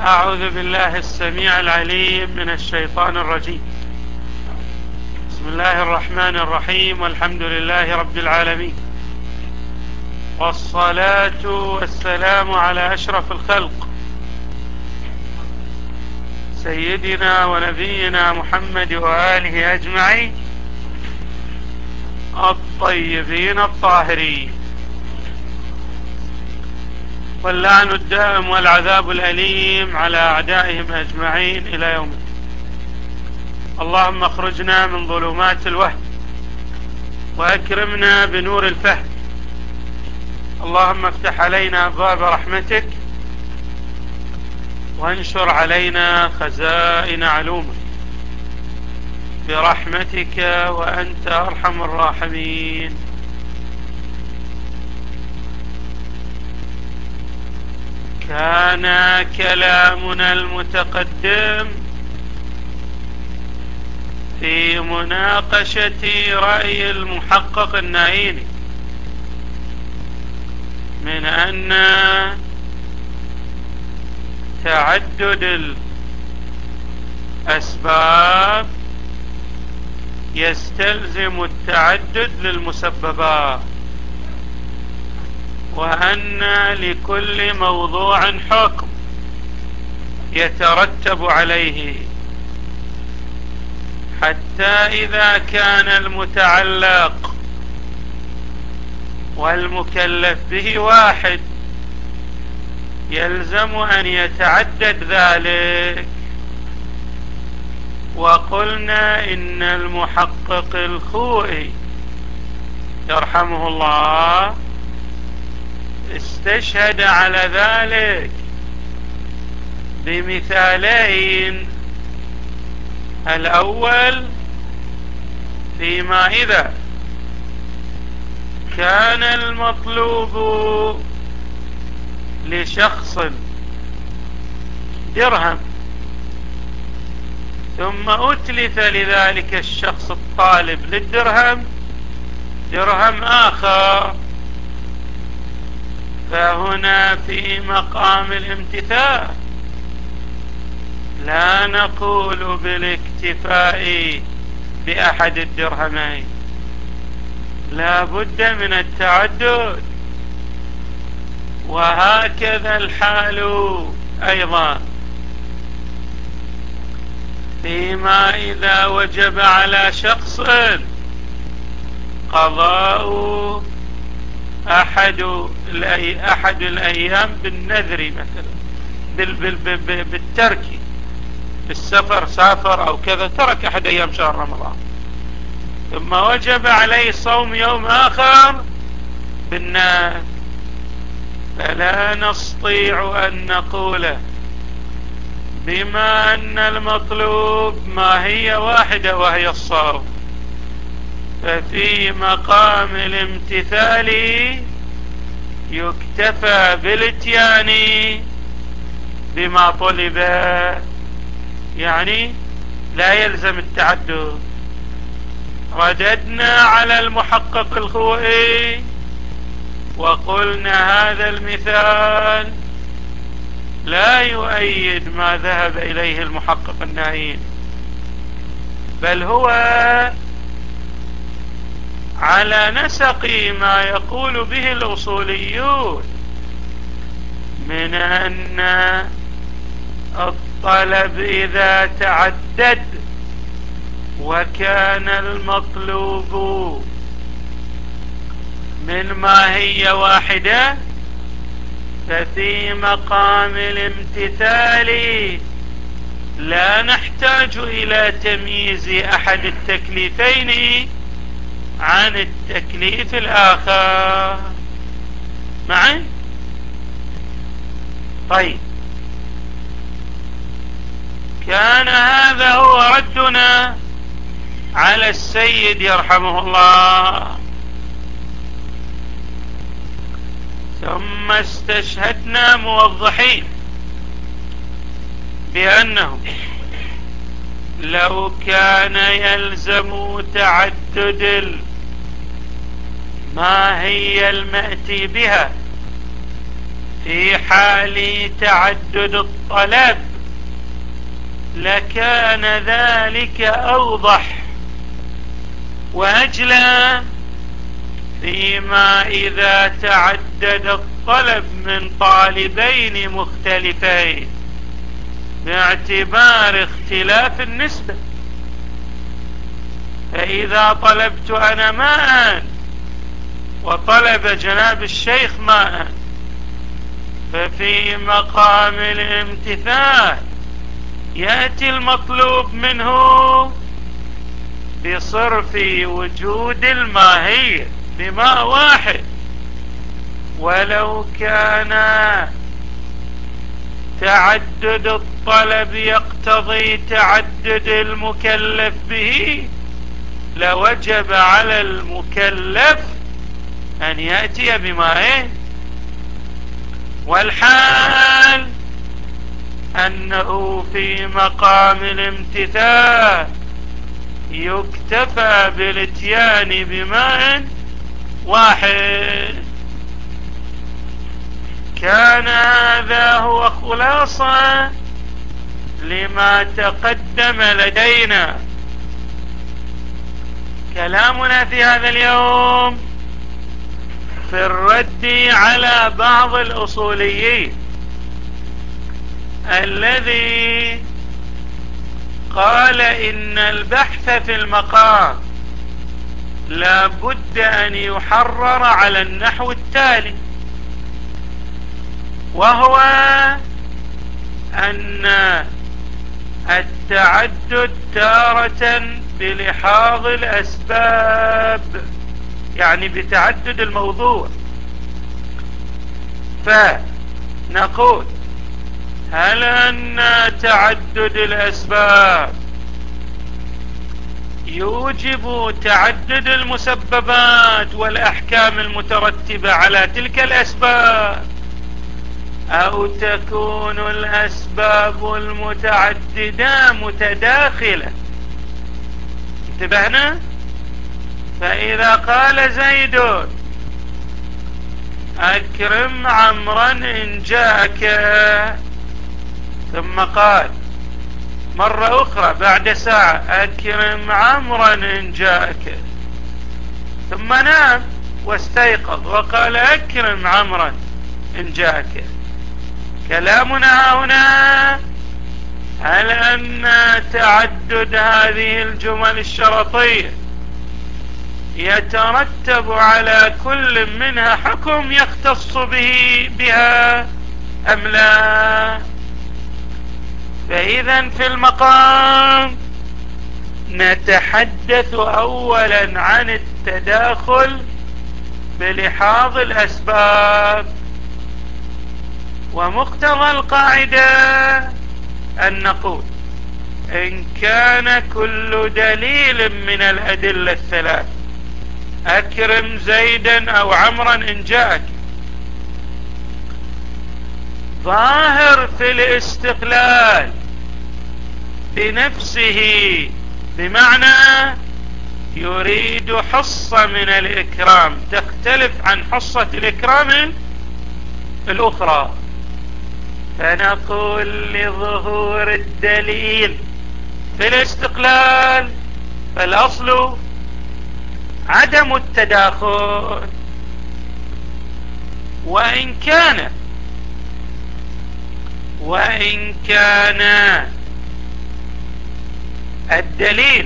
أعوذ بالله السميع العليم من الشيطان الرجيم. بسم الله الرحمن الرحيم، والحمد لله رب العالمين، والصلاة والسلام على أشرف الخلق سيدنا ونبينا محمد وآله أجمعين الطيبين الطاهرين، واللعن الدائم والعذاب الأليم على أعدائهم أجمعين إلى يوم الدين. اللهم اخرجنا من ظلمات الوهم وأكرمنا بنور الفهم. اللهم افتح علينا أبواب رحمتك وانشر علينا خزائن علومك برحمتك وأنت أرحم الراحمين. كان كلامنا المتقدم في مناقشة رأي المحقق النائيني من أن تعدد الأسباب يستلزم التعدد للمسببات، وأن لكل موضوع حكم يترتب عليه، حتى إذا كان المتعلق والمكلف به واحد يلزم أن يتعدد ذلك. وقلنا إن المحقق الخوئي يرحمه الله استشهد على ذلك بمثالين. الأول فيما إذا كان المطلوب لشخص درهم ثم أتلف لذلك الشخص الطالب للدرهم درهم آخر، فهنا في مقام الامتثال لا نقول بالاكتفاء بأحد الدرهمين، لا بد من التعدد. وهكذا الحال أيضا فيما إذا وجب على شخص قضاء أحد الأيام بالنذر، مثلا بالترك، بالسفر، سافر أو كذا، ترك أحد أيام شهر رمضان، ثم وجب عليه صوم يوم آخر بالنذر، فلا نستطيع أن نقول بما أن المطلوب ما هي واحدة وهي الصوم، ففي مقام الامتثال يكتفى بالاتيان بما طلب، يعني لا يلزم التعدد. رددنا على المحقق الخوئي وقلنا هذا المثال لا يؤيد ما ذهب إليه المحقق النائين، بل هو على نسق ما يقول به الأصوليون من أن الطلب إذا تعدد وكان المطلوب من ماهية واحدة ففي مقام الامتثال لا نحتاج إلى تمييز أحد التكليفين عن التكليف الآخر معي. طيب، كان هذا هو ردنا على السيد يرحمه الله. ثم استشهدنا موضحين بأنه لو كان يلزم تعدد ما هي المأتي بها في حال تعدد الطلب لكان ذلك أوضح وأجلى، فيما إذا تعدد الطلب من طالبين مختلفين باعتبار اختلاف النسبة. فإذا طلبت أنا ماء وطلب جناب الشيخ ماء، ففي مقام الامتثال يأتي المطلوب منه بصرف وجود الماهية بماء واحد، ولو كان تعدد الطلب يقتضي تعدد المكلف به لوجب على المكلف أن يأتي بماء. والحال أنه في مقام الامتثال يكتفى بالاتيان بماء واحد. كان هذا هو خلاصة لما تقدم لدينا. كلامنا في هذا اليوم في الرد على بعض الأصوليين الذي قال إن البحث في المقام لا بد أن يحرر على النحو التالي، وهو أن التعدد تارة بلحاظ الأسباب، يعني بتعدد الموضوع. فنقول هل أن تعدد الأسباب يوجب تعدد المسببات والأحكام المترتبة على تلك الأسباب، أو تكون الأسباب المتعددة متداخلة؟ انتبهنا؟ فإذا قال زيد أكرم عمرا إن جاءك، ثم قال مرة أخرى بعد ساعة أكرم عمرا إن جاءك، ثم نام واستيقظ وقال أكرم عمرا إن جاءك. كلامنا هنا هل أن تعدد هذه الجمل الشرطية يترتب على كل منها حكم يختص بها أم لا؟ فإذا في المقام نتحدث أولا عن التداخل بلحاظ الأسباب، ومقتضى القاعدة أن نقول إن كان كل دليل من الأدلة الثلاث أكرم زيدا أو عمرا إن جاءك ظاهر في الاستقلال بنفسه، بمعنى يريد حصة من الإكرام تختلف عن حصة الإكرام الأخرى، فنقول لظهور الدليل في الاستقلال فالأصل عدم التداخل. وإن كان الدليل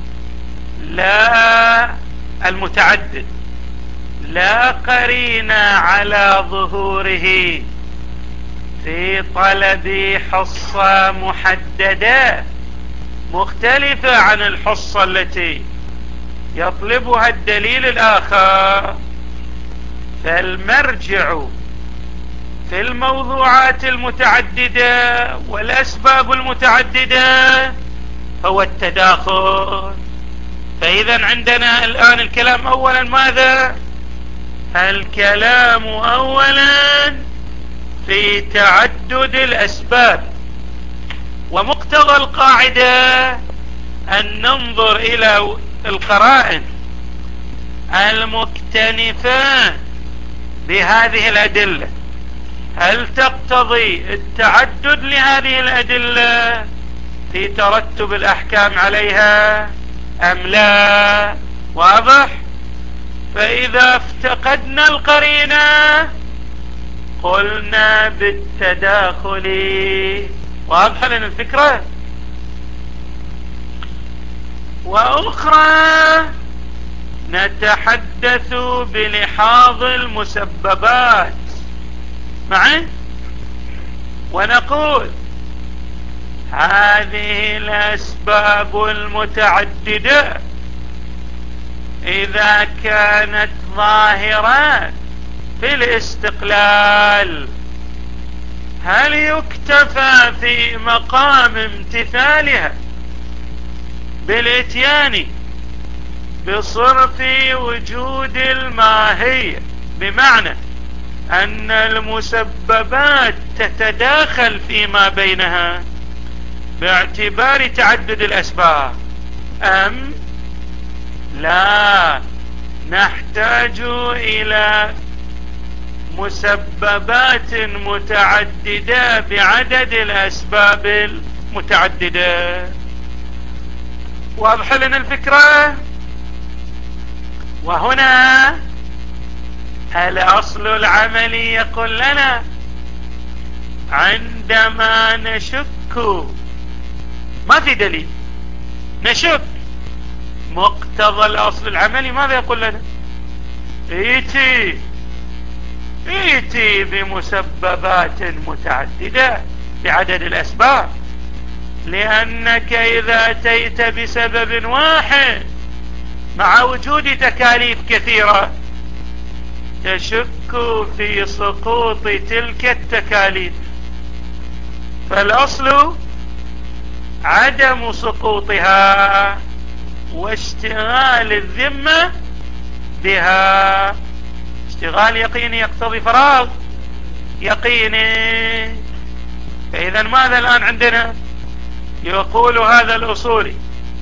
لا المتعدد لا قرين على ظهوره في طلب حصة محددة مختلفة عن الحصة التي يطلبها الدليل الآخر، فالمرجع في الموضوعات المتعددة والأسباب المتعددة هو التداخل. فإذا عندنا الآن الكلام أولا ماذا؟ الكلام أولا في تعدد الأسباب، ومقتضى القاعدة أن ننظر إلى القرائن المكتنفة بهذه الأدلة هل تقتضي التعدد لهذه الأدلة في ترتب الأحكام عليها أم لا؟ واضح؟ فإذا افتقدنا القرينة قلنا بالتداخل. واضحة لنا الفكرة؟ وأخرى نتحدث بلحاظ المسببات معي ونقول هذه الأسباب المتعددة إذا كانت ظاهرة في الاستقلال هل يكتفى في مقام امتثالها بالاتيان بصرف وجود الماهية، بمعنى أن المسببات تتداخل فيما بينها باعتبار تعدد الأسباب، أم لا نحتاج إلى مسببات متعددة بعدد الأسباب المتعددة؟ واضح لنا الفكرة؟ وهنا الأصل العملي يقول لنا عندما نشك ما في دليل نشك، مقتضى الأصل العملي ماذا يقول لنا؟ ايتي بمسببات متعددة بعدد الأسباب، لأنك إذا أتيت بسبب واحد مع وجود تكاليف كثيرة تشك في سقوط تلك التكاليف، فالأصل عدم سقوطها واشتغال الذمة بها. اشتغال يقيني يقتضي فراغ يقيني. فإذا ماذا الآن عندنا؟ يقول هذا الأصولي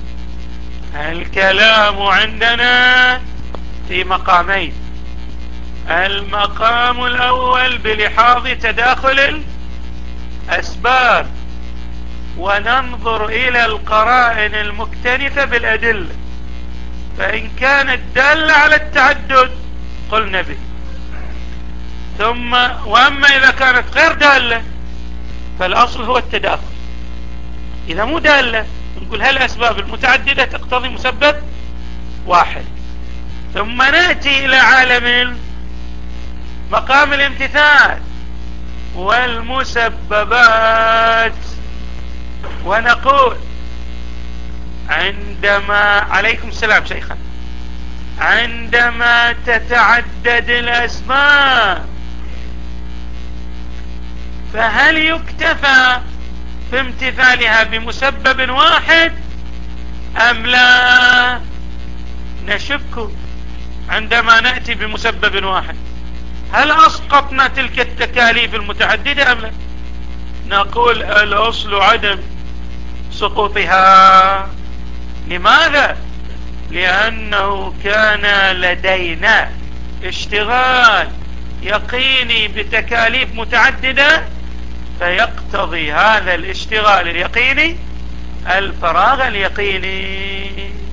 الكلام عندنا في مقامين: المقام الأول بلحاظ تداخل الأسباب، وننظر إلى القرائن المكتنفة بالأدلة، فإن كانت دالة على التعدد قلنا به، وأما إذا كانت غير دالة فالأصل هو التداخل. إذا مو دالة نقول هل الأسباب المتعددة تقتضي مسبب واحد، ثم نأتي إلى عالم مقام الامتثال والمسببات ونقول عليكم السلام شيخا، عندما تتعدد الأسباب فهل يكتفى في امتثالها بمسبب واحد أم لا؟ نشك عندما نأتي بمسبب واحد هل أسقطنا تلك التكاليف المتعددة أم لا؟ نقول الأصل عدم سقوطها. لماذا؟ لأنه كان لدينا اشتغال يقيني بتكاليف متعددة، فيقتضي هذا الاشتغال اليقيني الفراغ اليقيني.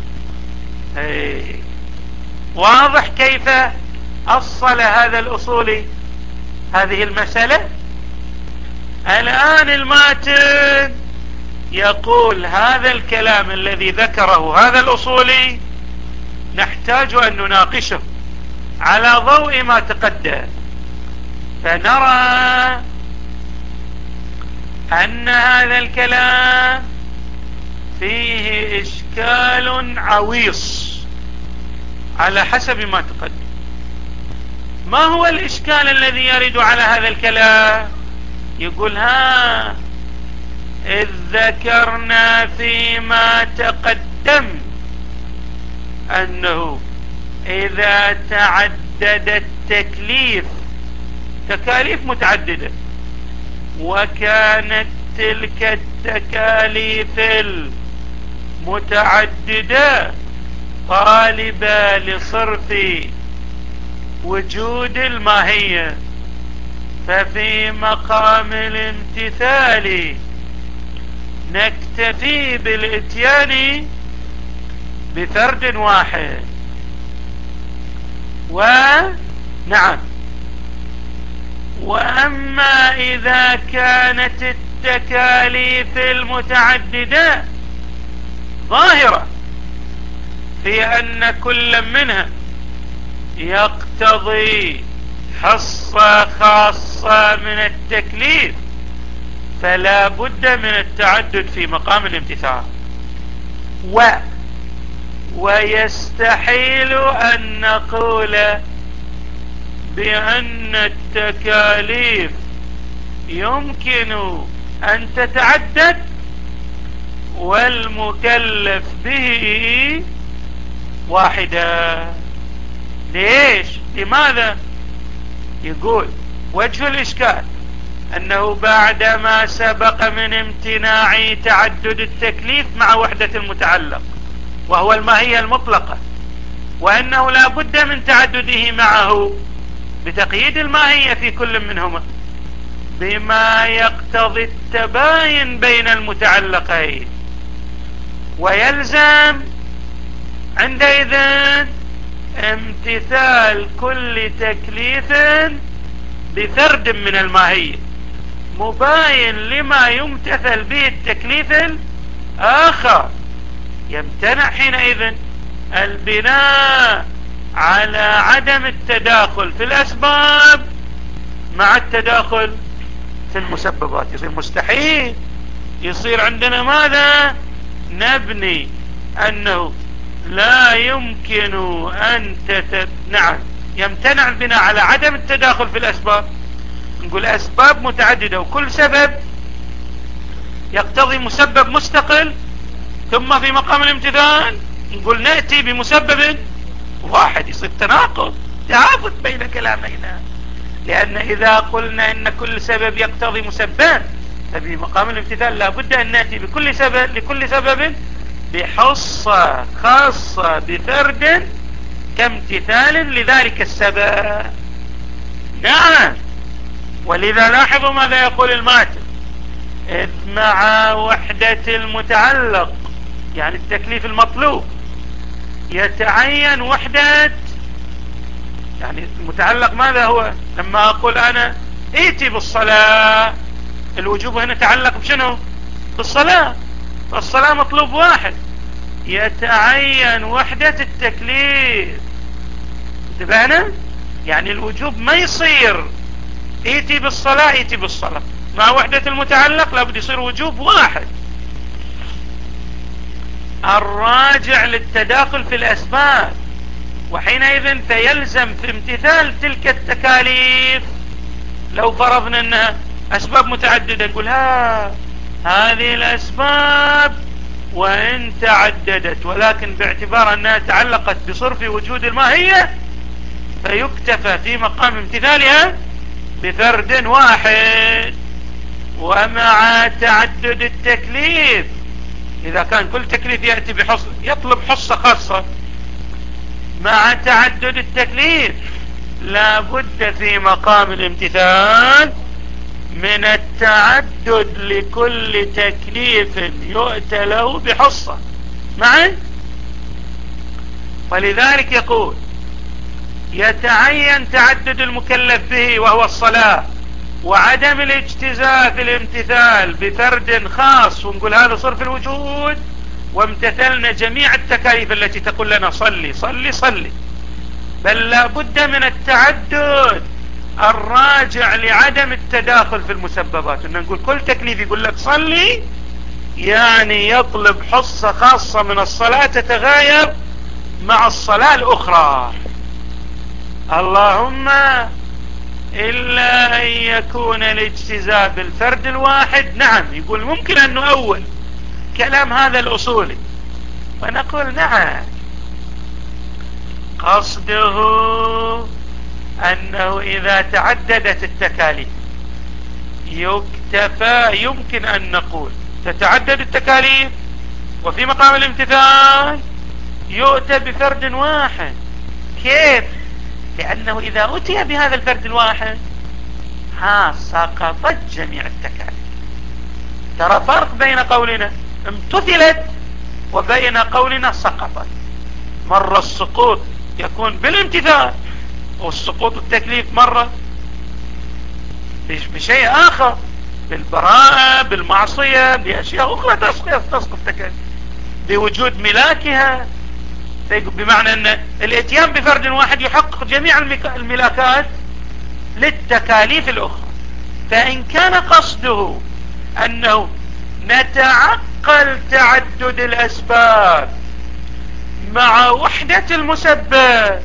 واضح كيف أصل هذا الأصولي هذه المسألة؟ الآن الماتن يقول هذا الكلام الذي ذكره هذا الأصولي نحتاج أن نناقشه على ضوء ما تقدم، فنرى أن هذا الكلام فيه إشكال عويص على حسب ما تقدم. ما هو الإشكال الذي يرد على هذا الكلام؟ يقول إذ ذكرنا فيما تقدم أنه إذا تعدد التكليف تكاليف متعددة وكانت تلك التكاليف المتعددة طالبة لصرف وجود الماهية، ففي مقام الامتثال نكتفي بالاتيان بفرد واحد. ونعم، وأما إذا كانت التكاليف المتعددة ظاهرة في أن كل منها يقتضي حصة خاصة من التكليف، فلا بد من التعدد في مقام الامتثال. ويستحيل أن نقول بأن التكاليف يمكن أن تتعدد والمكلف به واحدا. ليش؟ لماذا؟ يقول وجه الإشكال أنه بعدما سبق من امتناع تعدد التكليف مع وحدة المتعلق وهو الماهية المطلقة، وأنه لا بد من تعدده معه بتقييد الماهية في كل منهما بما يقتضي التباين بين المتعلقين، ويلزم عندئذ امتثال كل تكليف بفرد من الماهية مباين لما يمتثل به التكليف الآخر. يمتنع حينئذ البناء على عدم التداخل في الأسباب مع التداخل في المسببات. يصير مستحيل. يصير عندنا ماذا؟ نبني أنه لا يمكن أن نعم، يمتنع البناء على عدم التداخل في الأسباب. نقول أسباب متعددة وكل سبب يقتضي مسبب مستقل، ثم في مقام الامتثال نقول نأتي بمسبب واحد. يصير تناقض، تعافت بين كلامينا، لأن إذا قلنا إن كل سبب يقتضي مسبب ففي مقام الامتثال لا بد أن نأتي بكل سبب لكل سبب بحصة خاصة بفرد كامتثال لذلك السبب. نعم، ولذا لاحظوا ماذا يقول الماتن: إذ مع وحدة المتعلق يعني التكليف المطلوب يتعين وحدة، يعني المتعلق ماذا هو؟ لما أقول أنا ائتي بالصلاة، الوجوب هنا تعلق بشنو؟ بالصلاة، فالصلاة مطلوب واحد، يتعين وحدة التكليف. انتبهنا؟ يعني الوجوب ما يصير ائتي بالصلاة ائتي بالصلاة، مع وحدة المتعلق لابد يصير وجوب واحد. الراجع للتداخل في الأسباب، وحينئذ فيلزم في امتثال تلك التكاليف. لو فرضنا أنها أسباب متعددة نقول هذه الأسباب وإن تعددت ولكن باعتبار أنها تعلقت بصرف وجود الماهية فيكتفى في مقام امتثالها بفرد واحد. ومع تعدد التكليف، إذا كان كل تكليف يأتي بحصة يطلب حصة خاصة، مع تعدد التكليف لا بد في مقام الامتثال من التعدد لكل تكليف يؤتى له بحصة معا. ولذلك يقول يتعين تعدد المكلف به وهو الصلاة، وعدم الاجتزاء في الامتثال بفرد خاص، ونقول هذا صرف الوجود، وامتثلنا جميع التكاليف التي تقول لنا صلي صلي صلي، بل لا بد من التعدد الراجع لعدم التداخل في المسببات. ان نقول كل تكليف يقول لك صلي يعني يطلب حصة خاصة من الصلاة تتغاير مع الصلاة الأخرى، اللهم إلا أن يكون الاجتزاء بالفرد الواحد. نعم، يقول ممكن أن نؤول كلام هذا الأصولي ونقول نعم، قصده أنه إذا تعددت التكاليف يكتفى، يمكن أن نقول تتعدد التكاليف وفي مقام الامتثال يؤتى بفرد واحد. كيف؟ لأنه إذا أتي بهذا الفرد الواحد سقطت جميع التكاليف. ترى فرق بين قولنا امتثلت وبين قولنا سقطت. مرة السقوط يكون بالامتثال، والسقوط التكليف مرة بشيء آخر، بالبراءة، بالمعصية، بأشياء أخرى تسقط تكاليف بوجود ملاكها. بمعنى أن الاتيان بفرد واحد يحقق جميع الملاكات للتكاليف الأخرى. فإن كان قصده أنه نتعقل تعدد الأسباب مع وحدة المسبب،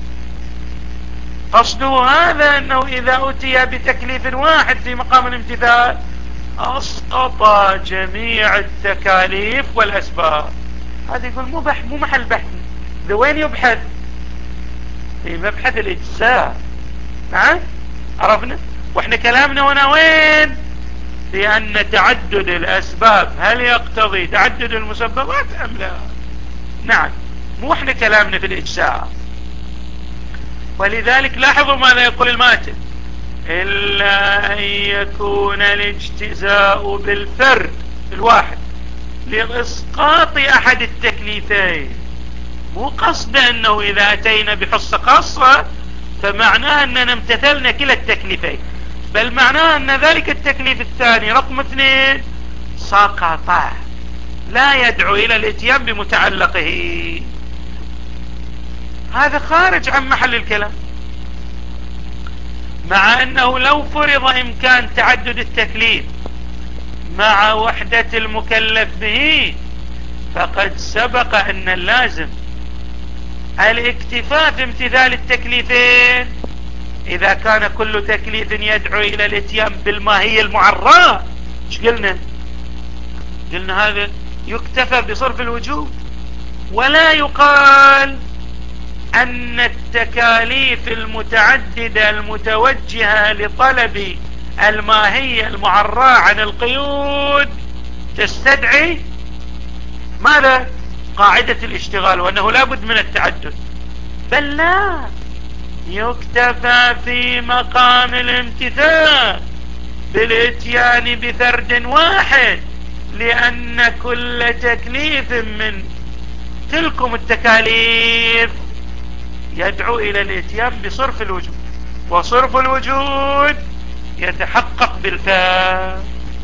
قصده هذا أنه إذا أتي بتكليف واحد في مقام الامتثال أسقط جميع التكاليف والأسباب، هذا يقول مو محل بحث. وين يبحث؟ في مبحث الإجزاء. نعم، عرفنا. واحنا كلامنا هنا وين؟ في أن تعدد الأسباب هل يقتضي تعدد المسببات أم لا؟ نعم، مو احنا كلامنا في الإجزاء. ولذلك لاحظوا ماذا يقول الماتن: إلا أن يكون الاجتزاء بالفرد الواحد لإسقاط أحد التكليفين. مو قصد أنه إذا أتينا بحصة خاصة فمعناه أننا امتثلنا كلا التكليفين، بل معناه أن ذلك التكليف الثاني رقم 2 سقط، لا يدعو إلى الاتيان بمتعلقه. هذا خارج عن محل الكلام. مع أنه لو فرض إمكان تعدد التكليف مع وحدة المكلف به، فقد سبق أن اللازم الاكتفاء في امتثال التكليفين إذا كان كل تكليف يدعو إلى الاتيان بالماهية المعراة. ايش قلنا؟ قلنا هذا يكتفى بصرف الوجوب، ولا يقال أن التكاليف المتعددة المتوجهة لطلب الماهية المعراة عن القيود تستدعي ماذا؟ قاعدة الاشتغال، وأنه لا بد من التعدد. بل لا، يكتفى في مقام الامتثال بالاتيان بفرد واحد، لأن كل تكليف من تلكم التكاليف يدعو إلى الاتيان بصرف الوجود، وصرف الوجود يتحقق بالفعل.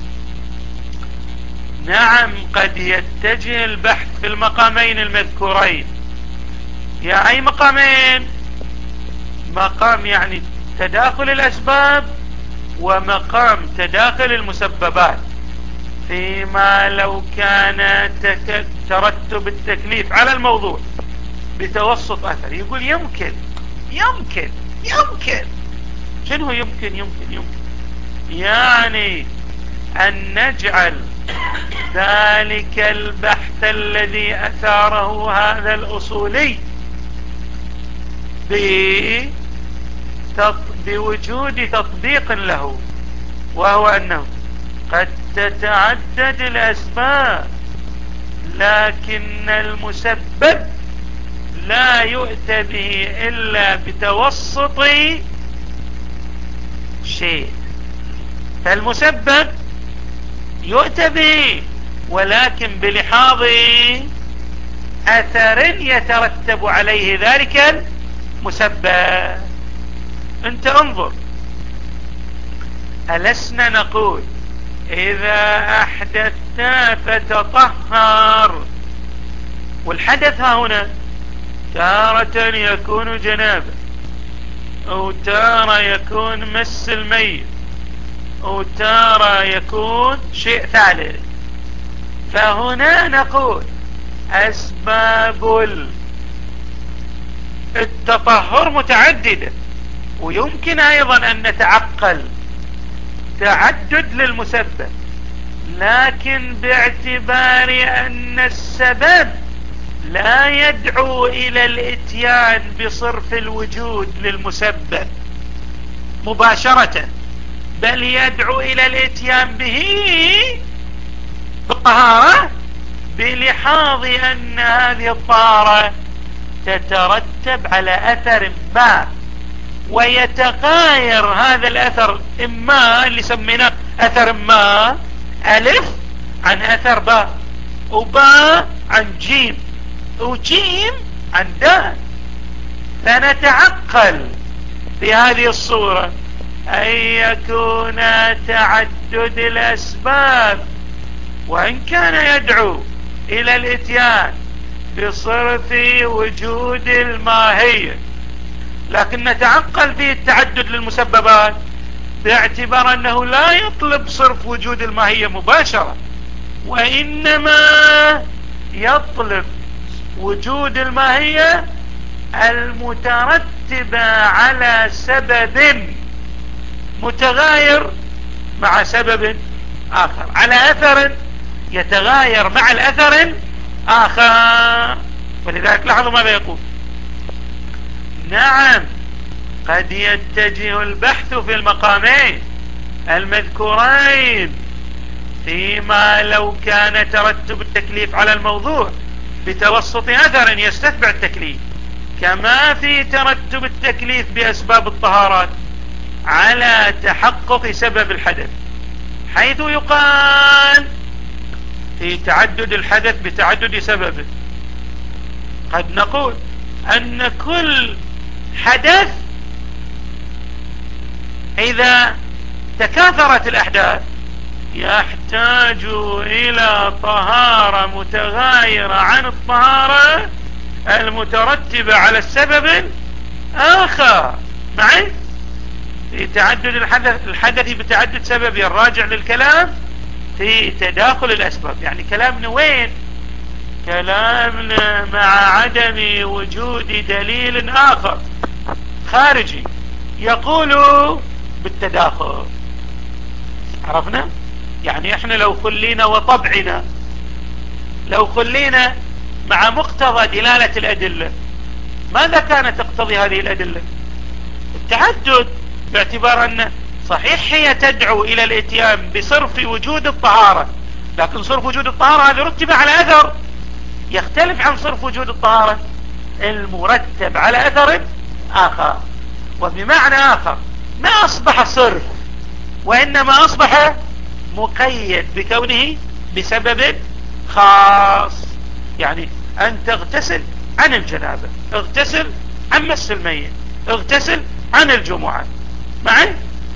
نعم، قد يتجه البحث في المقامين المذكورين. يا أي مقامين؟ مقام يعني تداخل الأسباب، ومقام تداخل المسببات. فيما لو كان ترتب التكليف على الموضوع بتوسط أثر، يقول يمكن شنو يمكن يعني أن نجعل ذلك البحث الذي أثاره هذا الأصولي بوجود تطبيق له، وهو أنه قد تتعدد الأسباب لكن المسبب لا يؤتى به إلا بتوسط شيء. فالمسبب يؤتى به ولكن بلحاظ أثر يترتب عليه ذلك المسبب. انت انظر، ألسنا نقول إذا أحدثت فتطهر؟ والحدث ها هنا تارة يكون جنابة، أو تارة يكون مس الميت، أو تارة يكون شيء ثالث. فهنا نقول أسباب التطهر متعددة، ويمكن أيضا أن نتعقل تعدد للمسبب، لكن باعتبار أن السبب لا يدعو إلى الاتيان بصرف الوجود للمسبب مباشرة، بل يدعو إلى الاتيان به بالطهارة، بلحاظ أن هذه الطهارة تترتب على أثر ما، ويتغاير هذا الأثر، إما اللي سميناه أثر ما ألف عن أثر باء، وباء عن جيم، وجيم عن دال. فنتعقل في هذه الصورة أن يكون تعدد الأسباب وإن كان يدعو إلى الإتيان بصرف وجود الماهية، لكن نتعقل فيه التعدد للمسببات باعتبار أنه لا يطلب صرف وجود الماهية مباشرة، وإنما يطلب وجود الماهية المترتبة على سبب متغاير مع سبب آخر، على أثر يتغاير مع الأثر الآخر. ولذلك لاحظوا ماذا يقول: نعم قد يتجه البحث في المقامين المذكورين فيما لو كان ترتب التكليف على الموضوع بتوسط أثر يستتبع التكليف، كما في ترتب التكليف بأسباب الطهارات على تحقق سبب الحدث، حيث يقال في تعدد الحدث بتعدد سببه. قد نقول أن كل حدث إذا تكاثرت الأحداث يحتاج إلى طهارة متغايرة عن الطهارة المترتبة على السبب الآخر. معي؟ في تعدد الحدث بتعدد سببي الراجع للكلام في تداخل الأسباب. يعني كلامنا وين؟ كلامنا مع عدم وجود دليل آخر خارجي يقول بالتداخل. عرفنا؟ يعني احنا لو خلينا وطبعنا، لو خلينا مع مقتضى دلالة الأدلة، ماذا كانت تقتضي هذه الأدلة؟ التعدد، باعتبار أن صحيح هي تدعو إلى الاتيان بصرف وجود الطهارة، لكن صرف وجود الطهارة هذا رتب على أثر يختلف عن صرف وجود الطهارة المرتب على أثر آخر. وبمعنى آخر ما أصبح صرف، وإنما أصبح مقيد بكونه بسبب خاص. يعني أن تغتسل عن الجنابة، اغتسل عن مس الميت، اغتسل عن الجمعة. معي؟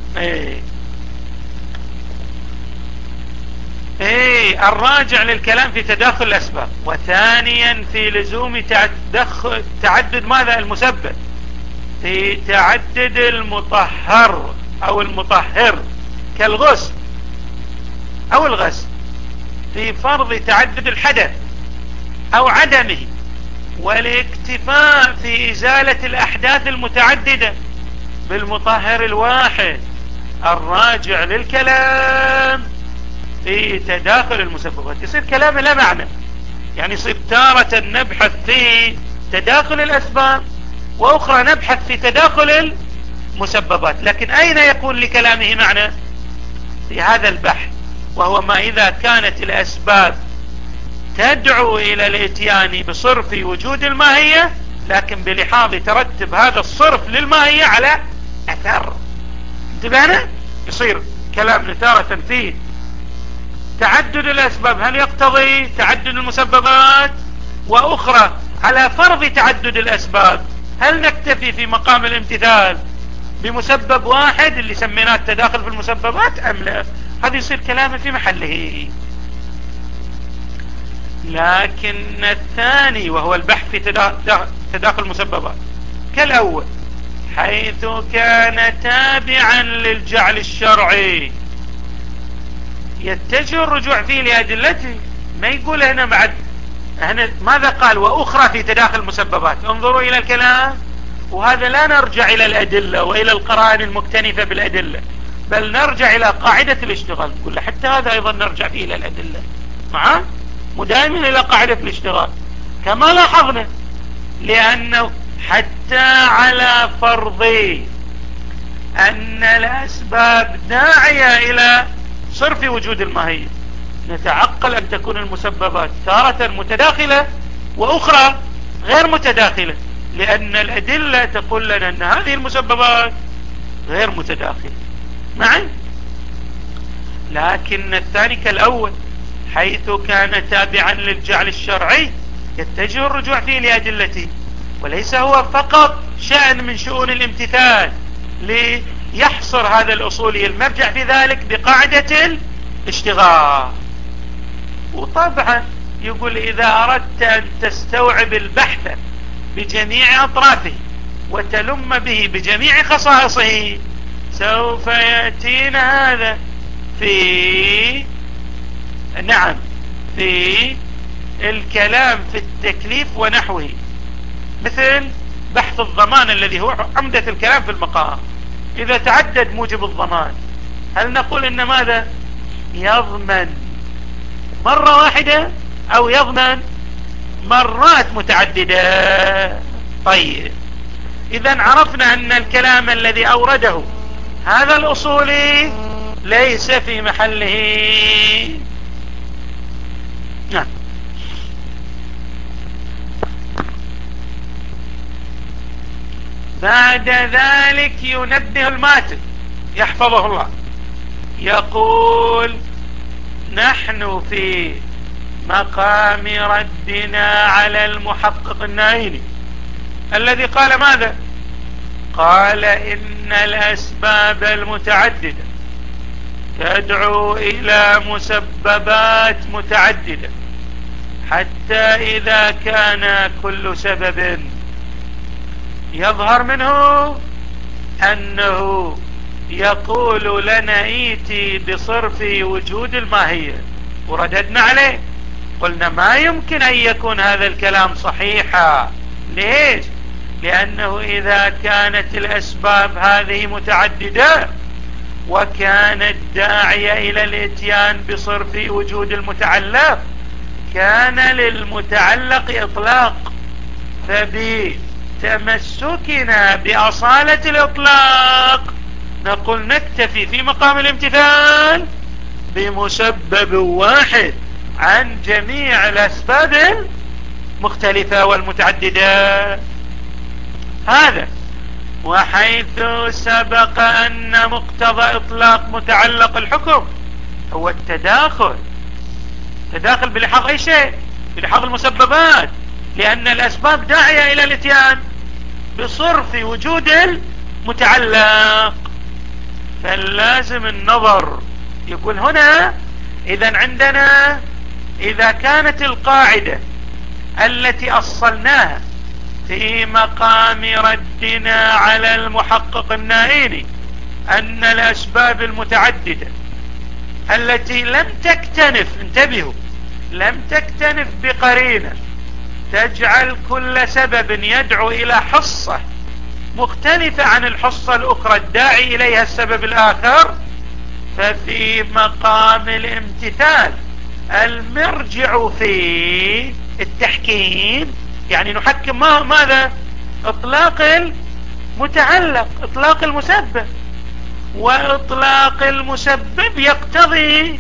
الراجع للكلام في تداخل الأسباب. وثانيا في لزوم تعدد ماذا؟ المسبب. في تعدد المطهر أو المطهر كالغسل أو الغسل، في فرض تعدد الحدث أو عدمه، والاكتفاء في إزالة الأحداث المتعددة بالمطهر الواحد. الراجع للكلام في تداخل المسببات. يصير كلام لا معنى، يعني يصير تارة نبحث في تداخل الأسباب وأخرى نبحث في تداخل المسببات، لكن أين يكون لكلامه معنى؟ في هذا البحث، وهو ما إذا كانت الأسباب تدعو إلى الاتيان بصرف وجود الماهية، لكن بلحاظ ترتب هذا الصرف للماهية على أثر. انتبهنا؟ يصير كلامنا تارة فيه تعدد الأسباب هل يقتضي تعدد المسببات، وأخرى على فرض تعدد الأسباب هل نكتفي في مقام الامتثال بمسبب واحد اللي سميناه التداخل في المسببات أم لا. هذا يصير كلامه في محله. لكن الثاني وهو البحث في تداخل المسببات كالأول، حيث كان تابعا للجعل الشرعي يتجه الرجوع فيه لأدلته. ما يقول هنا ماذا قال؟ وأخرى في تداخل المسببات. انظروا إلى الكلام، وهذا لا نرجع إلى الأدلة وإلى القرائن المكتنفة بالأدلة، بل نرجع إلى قاعدة الاشتغال. نقول حتى هذا أيضا نرجع فيه إلى الأدلة، مدائما إلى قاعدة الاشتغال كما لاحظنا، لأنه حتى على فرض أن الأسباب داعية إلى صرف وجود الماهية، نتعقل أن تكون المسببات تارة متداخلة وأخرى غير متداخلة، لأن الأدلة تقول لنا أن هذه المسببات غير متداخلة معا. لكن الثاني كالأول حيث كان تابعا للجعل الشرعي يتجه الرجوع فيه لأدلته، وليس هو فقط شأن من شؤون الامتثال ليحصر هذا الأصولي المرجع في ذلك بقاعدة الاشتغال. وطبعا يقول إذا أردت أن تستوعب البحث بجميع أطرافه وتلم به بجميع خصائصه سوف يأتينا هذا في في الكلام في التكليف ونحوه، مثل بحث الضمان الذي هو عمدة الكلام في المقام. إذا تعدد موجب الضمان هل نقول إن ماذا يضمن مرة واحدة أو يضمن مرات متعددة؟ طيب إذا عرفنا أن الكلام الذي أورده هذا الأصولي ليس في محله. نعم. بعد ذلك ينبه الماتن يحفظه الله يقول: نحن في مقام ردنا على المحقق النائني الذي قال ماذا؟ قال إن الأسباب المتعددة تدعو إلى مسببات متعددة، حتى إذا كان كل سبب يظهر منه أنه يقول لنا ايتي بصرف وجود الماهية، ورددنا عليه قلنا ما يمكن أن يكون هذا الكلام صحيحا. ليش؟ لأنه إذا كانت الأسباب هذه متعددة وكانت داعية إلى الاتيان بصرف وجود المتعلق كان للمتعلق إطلاق، فبتمسكنا بأصالة الإطلاق نقول نكتفي في مقام الامتثال بمسبب واحد عن جميع الأسباب المختلفة والمتعددة. هذا وحيث سبق أن مقتضى إطلاق متعلق الحكم هو التداخل بلحاظ أي شيء، بلحاظ المسببات، لأن الأسباب داعية إلى الاتيان بصرف وجود المتعلق، فلازم النظر. يقول هنا إذا عندنا إذا كانت القاعدة التي أصلناها في مقام ردنا على المحقق النائني أن الأسباب المتعددة التي لم تكتنف، انتبهوا، لم تكتنف بقرينة تجعل كل سبب يدعو إلى حصة مختلفة عن الحصة الأخرى الداعي إليها السبب الآخر، ففي مقام الامتثال المرجع في التحكيم، يعني نحكم ماذا؟ إطلاق المتعلق، إطلاق المسبب، وإطلاق المسبب يقتضي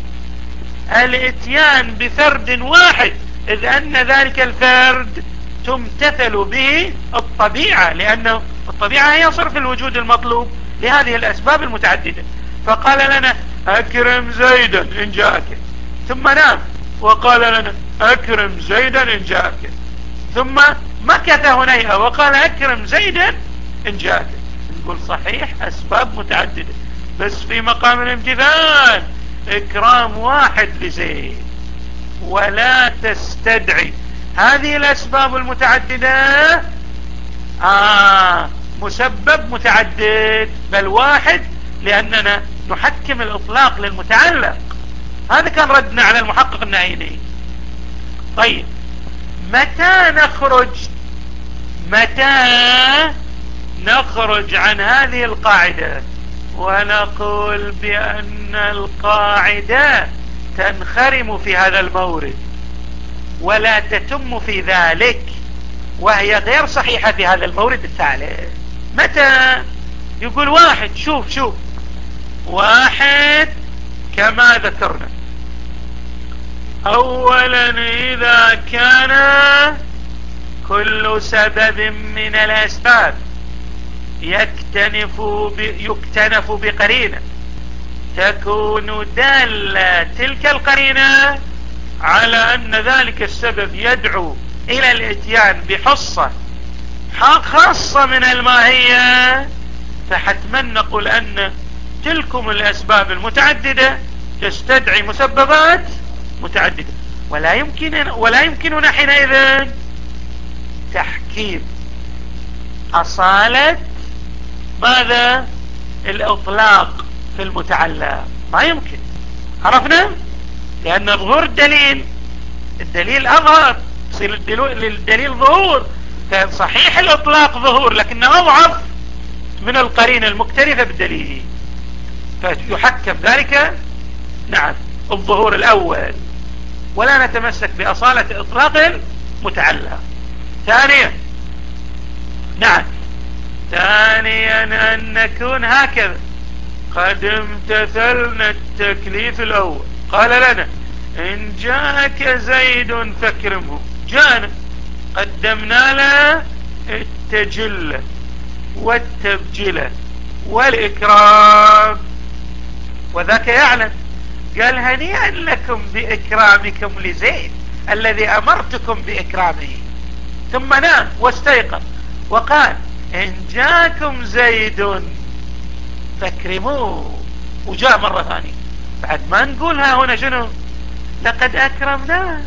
الاتيان بفرد واحد، إذ أن ذلك الفرد تمتثل به الطبيعة، لأن الطبيعة هي صرف الوجود المطلوب لهذه الأسباب المتعددة. فقال لنا أكرم زيدا إن جاءك، ثم نام وقال لنا أكرم زيدا إن جاءك، ثم مكث هنيئة وقال أكرم زيدا إن جاءك. نقول صحيح أسباب متعددة، بس في مقام الامتثال إكرام واحد لزيد، ولا تستدعي هذه الأسباب المتعددة مسبب متعدد، بل واحد، لأننا نحكم الإطلاق للمتعلق. هذا كان ردنا على المحقق النائني. طيب متى نخرج عن هذه القاعدة ونقول بأن القاعدة تنخرم في هذا المورد ولا تتم في ذلك، وهي غير صحيحة في هذا المورد الثالث؟ متى؟ يقول واحد، شوف واحد كما ذكرنا، أولا إذا كان كل سبب من الأسباب يكتنف بقرينة تكون دالة تلك القرينة على أن ذلك السبب يدعو إلى الإتيان بحصة خاصة من الماهية، فحتما نقول أن تلكم الأسباب المتعددة تستدعي مسببات متعددة، ولا يمكننا حينئذ تحكيم أصالة ماذا؟ الإطلاق في المتعلق، ما يمكن. عرفنا؟ لأن ظهور الدليل أظهر، يصير للدليل ظهور، كان صحيح الإطلاق ظهور لكنه أضعف من القرينة المكترثة بالدليل، فيحكم ذلك نعم الظهور الأول، ولا نتمسك بأصالة إطلاق المتعلق. ثانيا أن نكون هكذا قد امتثلنا التكليف الأول، قال لنا إن جاءك زيد فاكرمه، جاءنا قدمنا له التجلة والتبجلة والإكرام، وذاك يعلم، قال هنيئا لكم بإكرامكم لزيد الذي أمرتكم بإكرامه، ثم نام واستيقظ وقال إن جاءكم زيد فاكرموه، وجاء مرة ثانية، بعد ما نقولها هنا شنو؟ لقد أكرمناه،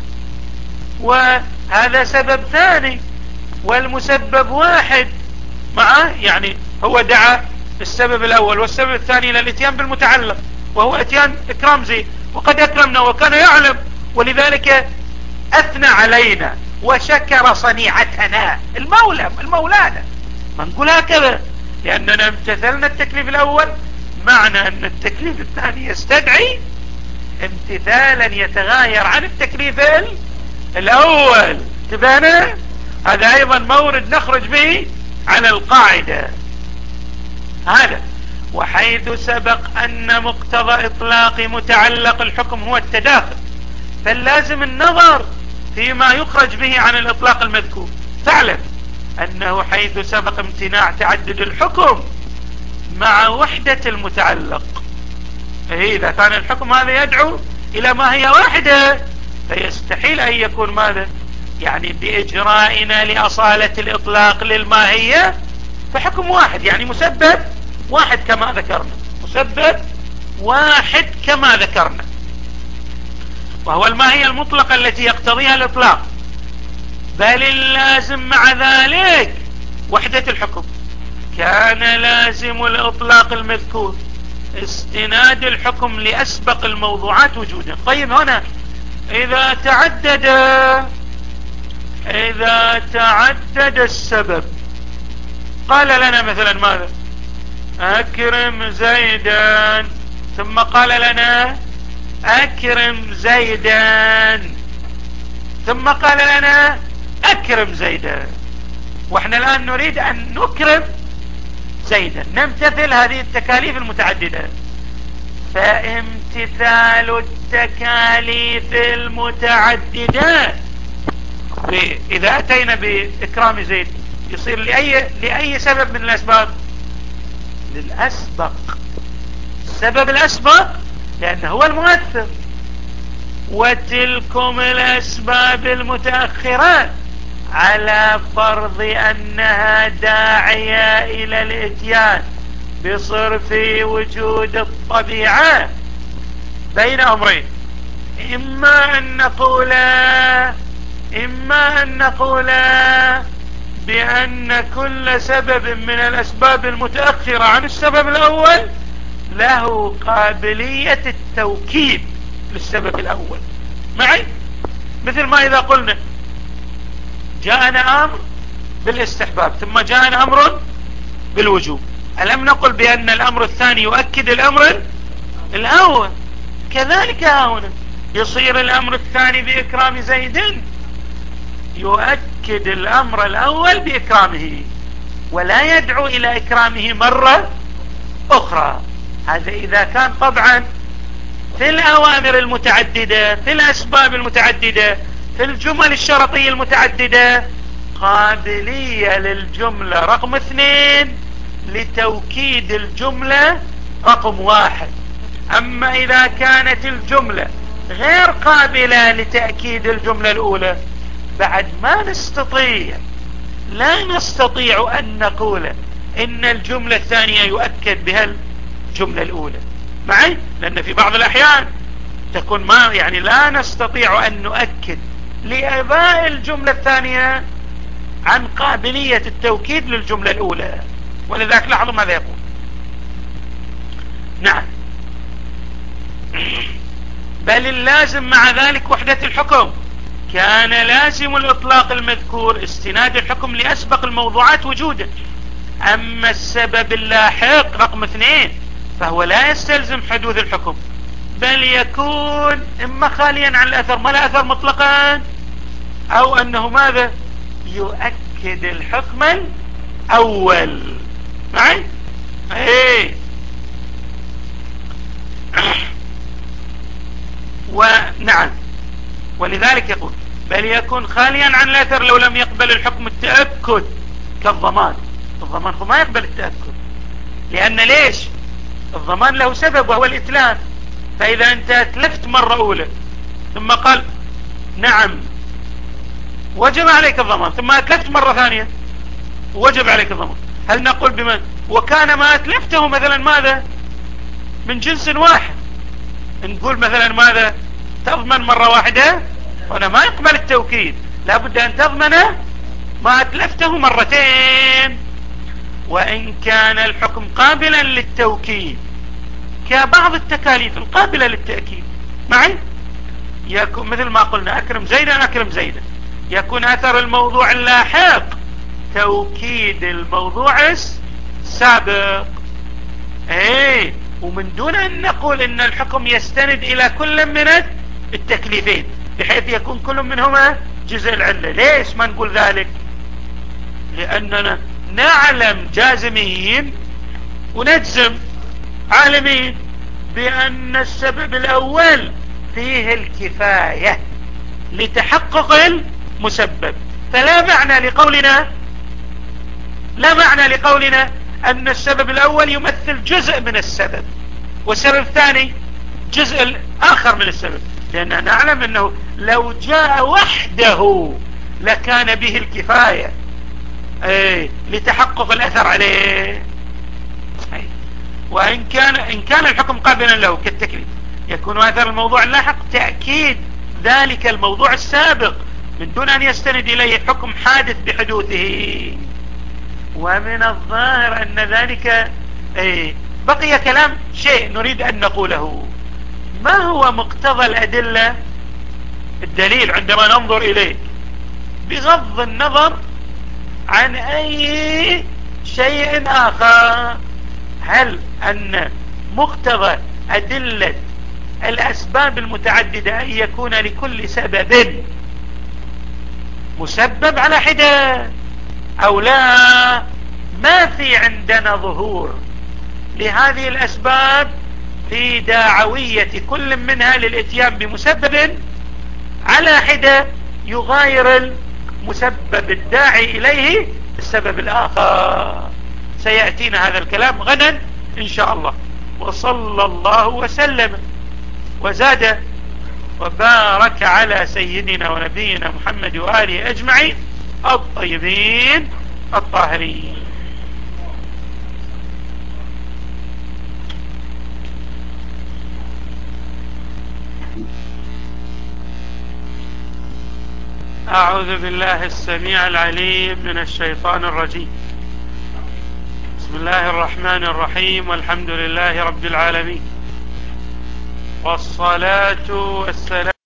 وهذا سبب ثاني والمسبب واحد معه، يعني هو دعا السبب الأول والسبب الثاني إلى الاتيان بالمتعلق، وهو اتيان إكرام زيد، وقد أكرمنا وكان يعلم، ولذلك أثنى علينا وشكر صنيعتنا المولانا. ما نقول هكذا لأننا امتثلنا التكليف الأول، معنى أن التكليف الثاني يستدعي امتثالا يتغاير عن التكليف الأول. تبانا هذا أيضا مورد نخرج به على القاعدة هذا. وحيث سبق أن مقتضى إطلاق متعلق الحكم هو التداخل، فاللازم النظر فيما يخرج به عن الإطلاق المذكور. فاعلم أنه حيث سبق امتناع تعدد الحكم مع وحدة المتعلق، إذا كان الحكم هذا يدعو إلى ما هي واحدة، فيستحيل أن يكون ماذا؟ يعني بإجرائنا لأصالة الإطلاق للماهية فحكم واحد، يعني مسبب واحد كما ذكرنا، مسبب واحد كما ذكرنا، وهو الماهية المطلقة التي يقتضيها الإطلاق، بل اللازم مع ذلك وحدة الحكم. كان لازم الإطلاق المذكور استناد الحكم لأسبق الموضوعات وجودا. طيب هنا إذا تعدد السبب، قال لنا مثلا ماذا؟ أكرم زيدا، ثم قال لنا أكرم زيدا، ثم قال لنا أكرم زيدا، واحنا الآن نريد أن نكرم زيدا، نمتثل هذه التكاليف المتعددة. فامتثال التكاليف المتعددة إذا أتينا بإكرام زيد يصير لأي سبب من الأسباب؟ للأسبق، السبب الأسبق لأنه هو المؤثر، وتلكم الأسباب المتأخرة على فرض أنها داعية إلى الإتيان بصرف وجود الطبيعة بين أمرين، إما أن نقول بأن كل سبب من الأسباب المتأخرة عن السبب الأول له قابلية التوكيد للسبب الأول معي، مثل ما إذا قلنا جاءنا أمر بالاستحباب ثم جاءنا أمر بالوجوب، ألم نقل بأن الأمر الثاني يؤكد الأمر الأول؟ كذلك هنا يصير الأمر الثاني بإكرام زيد يؤكد الأمر الأول بإكرامه، ولا يدعو إلى إكرامه مرة أخرى. هذا إذا كان طبعا في الأوامر المتعددة، في الأسباب المتعددة، في الجمل الشرطية المتعددة قابلية للجملة رقم 2 لتوكيد الجملة رقم 1. اما اذا كانت الجملة غير قابلة لتأكيد الجملة الاولى بعد ما نستطيع، لا نستطيع ان نقول ان الجملة الثانية يؤكد بها الجملة الاولى معي، لان في بعض الاحيان تكون ما يعني لا نستطيع ان نؤكد لاباء الجملة الثانية عن قابلية التوكيد للجملة الاولى. ولذلك لاحظوا ماذا يقول. نعم. بل اللازم مع ذلك وحدة الحكم. كان لازم الاطلاق المذكور استناد الحكم لاسبق الموضوعات وجودا. اما السبب اللاحق رقم 2 فهو لا يستلزم حدوث الحكم، بل يكون اما خاليا عن الاثر ما لا اثر مطلقا، او انه ماذا يؤكد الحكم الاول معي. ايه ونعم. ولذلك يقول بل يكون خاليا عن الاثر لو لم يقبل الحكم التأكد كالضمان. الضمان هو ما يقبل التأكد، لان ليش؟ الضمان له سبب وهو الاتلاف. فاذا انت اتلفت مرة اولى ثم قال نعم وجب عليك الضمان، ثم اتلفت مرة ثانية وجب عليك الضمان، هل نقول بمن وكان ما اتلفته مثلا ماذا من جنس واحد؟ نقول مثلا ماذا تضمن مرة واحدة؟ هنا ما يقبل التوكيد، لابد ان تضمن ما اتلفته مرتين. وان كان الحكم قابلا للتوكيد كبعض التكاليف القابلة للتأكيد معي، يكون مثل ما قلنا اكرم زيدا اكرم زيدا، يكون اثر الموضوع اللاحق توكيد الموضوع السابق. ايه ومن دون ان نقول ان الحكم يستند الى كل من التكليفين بحيث يكون كل منهما جزء العلة. ليش ما نقول ذلك؟ لاننا نعلم جازمين ونجزم عالمين بان السبب الاول فيه الكفاية لتحقق المسبب، فلا معنى لقولنا ان السبب الاول يمثل جزء من السبب والسبب الثاني جزء اخر من السبب، لاننا نعلم انه لو جاء وحده لكان به الكفاية لتحقق الاثر عليه. وان كان الحكم قابلا له كالتكليف يكون اثر الموضوع اللاحق تأكيد ذلك الموضوع السابق من دون ان يستند اليه حكم حادث بحدوثه. ومن الظاهر ان ذلك بقي كلام شيء نريد ان نقوله. ما هو مقتضى الادلة الدليل عندما ننظر اليه بغض النظر عن اي شيء اخر؟ هل ان مقتضى ادلة الاسباب المتعددة ان يكون لكل سبب مسبب على حدة او لا؟ ما في عندنا ظهور لهذه الاسباب في داعوية كل منها للاتيان بمسبب على حدة يغاير المسبب الداعي اليه السبب الاخر. سيأتينا هذا الكلام غدا ان شاء الله. وصلى الله وسلم وزاد وبارك على سيدنا ونبينا محمد وآله أجمعين الطيبين الطاهرين. أعوذ بالله السميع العليم من الشيطان الرجيم. بسم الله الرحمن الرحيم، والحمد لله رب العالمين، والصلاة والسلام